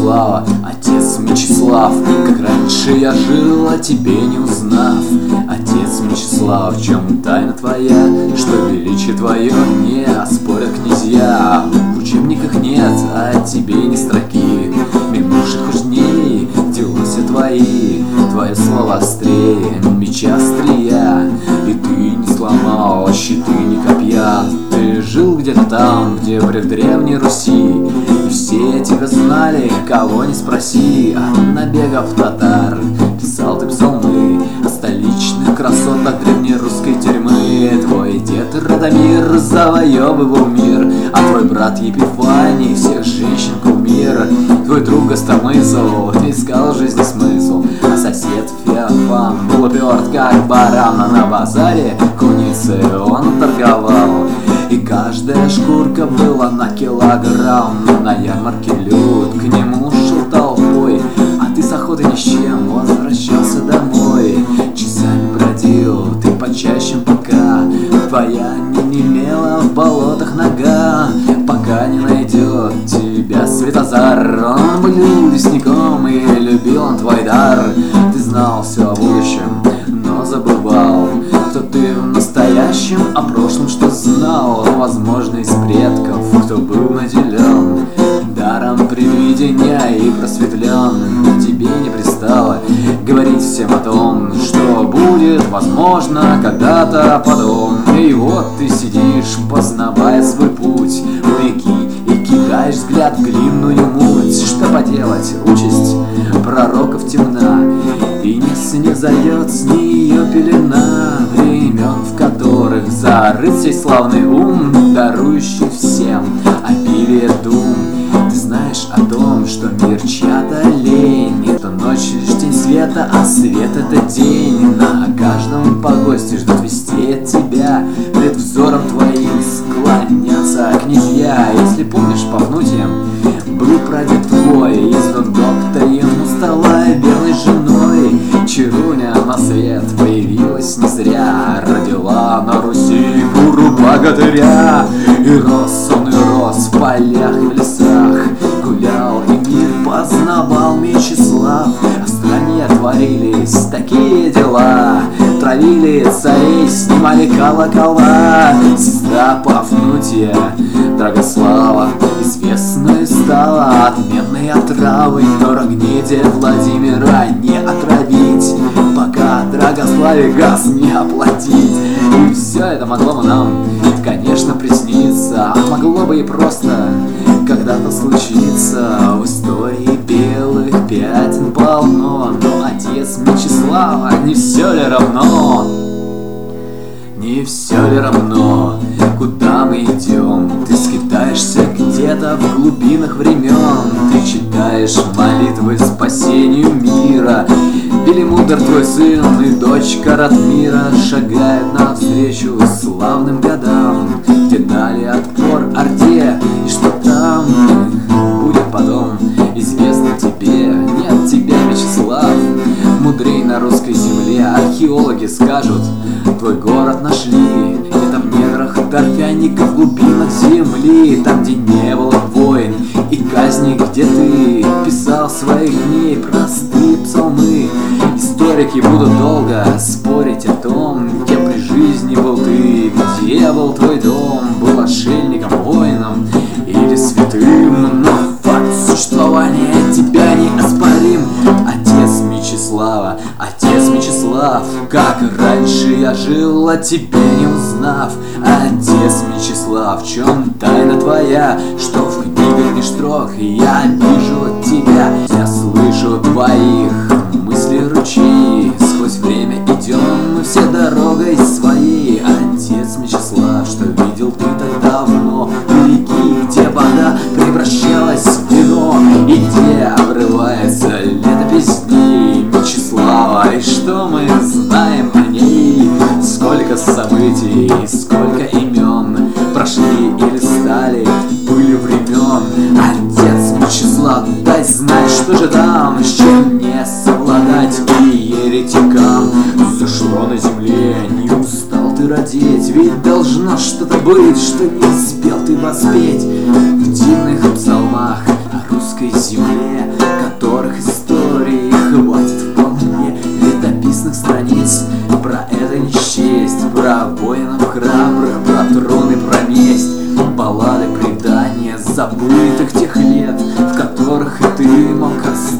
Мечислава, отец Мечислав, как раньше я жил, а тебе не узнав. Отец Мечислав, в чем тайна твоя, что величие твое не оспорят князья? В учебниках нет о тебе ни строки, минувших уж дней дела все твои. Твои слова острее меча острия, и ты не сломал щиты ни копья. Ты жил где-то там, где при древней Руси, и все тебя знали, кого не спроси. От набегов татар писал ты псалмы о столичных красотах древнерусской тюрьмы. Твой дед Радомир завоевывал мир, а твой брат Епифаний всех женщин кумир. Твой друг Гостомысл искал в жизни смысл, а сосед Феофан был уперт как баран. А на базаре куницы он торговал, и каждая шкурка была на килограмм. На ярмарке люд к нему шел толпой, а ты с охоты ни с чем возвращался домой. Часами бродил ты по чащам, пока твоя не немела в болотах нога. Пока не найдет тебя Светозар, он был лесником и любил он твой дар. Ты знал все о будущем, но забывал, кто ты в настоящем, о прошлом что знал. Возможно, из предков, кто был наделен даром предвидения и просветлен. Тебе не пристало говорить всем о том, что будет возможно когда-то потом. И вот ты сидишь, познавая свой путь у реки, и кидаешь взгляд в глинную муть. Что поделать, участь пророков темна, и не снизойдет с нее пелена времен, в которых зарыт сей славный ум, дарующий всем обилие дум. Ты знаешь о том, что мир чья-то лень, это ночь лишь тень света, а свет это день. На каждом погосте ждут вести от тебя, пред взором твоим склонятся князья. Если помнишь, Пафнутием был прадед твой, издан доктор, ему стала верной женой. Чаруня на свет появилась не зря, родила на Руси буру богатыря. И рос он, и рос в полях и в лесах, гулял и мир познавал Мечислав. В стране творились такие дела, травили царей, снимали колокола. Сестра Пафнутия, Драгослава, известной стала отменной отравой, но Рогнеде Владимира не отравить, пока Драгославе газ не оплатить. И все это могло бы нам, конечно, присниться, а могло бы и просто когда-то случиться. В истории белых пятен полно, но отец Мечислава, не все ли равно? Не все ли равно, куда мы идем? Ты скитаешься где-то в глубинах времен, ты читаешь молитвы спасению мира. Белимудр твой сын и дочка Ратмира шагают навстречу славным годам, где дали отпор Орде, и что там будет потом, известно тебе. Нет тебя, Мечислав, мудрей на русской земле. Археологи скажут, твой город нашли где-то в недрах торфяника, в глубинах земли, там, где не было войн и казни, где ты писал своих дней простые псалмы. Историки будут долго спорить о том, кем при жизни был ты, где был твой дом, был отшельником, воином или святым, но факт существования тебя не оспорим. Отец Мечислава, отец Мечислав, как раньше я жил, а тебе не узнав. Отец Мечислав, в чем тайна твоя, что в книгах не строк, я вижу тебя, я слышу твоих мысли ручей. Сквозь время идем мы все дорогой своей. Отец Мечислав, что видел ты так давно у реки, где вода превращалась в вино, и где обрывается летопись дней Мечислава. И что мы знаем о ней? Сколько событий, сколько имен прошли или стали пылью времен. Отец Мечислав, дай знать, что же там, с чем не совладать и еретикам. Зашло на земле, не устал ты родить, ведь должно что-то быть, что не успел ты воспеть. В дивных псалмах русской земле, которых истории хватит вполне. Летописных страниц про это не счесть, про воинов храбрых, про трон и про месть. Баллады, предания забытых тех лет, в которых и ты мог остаться.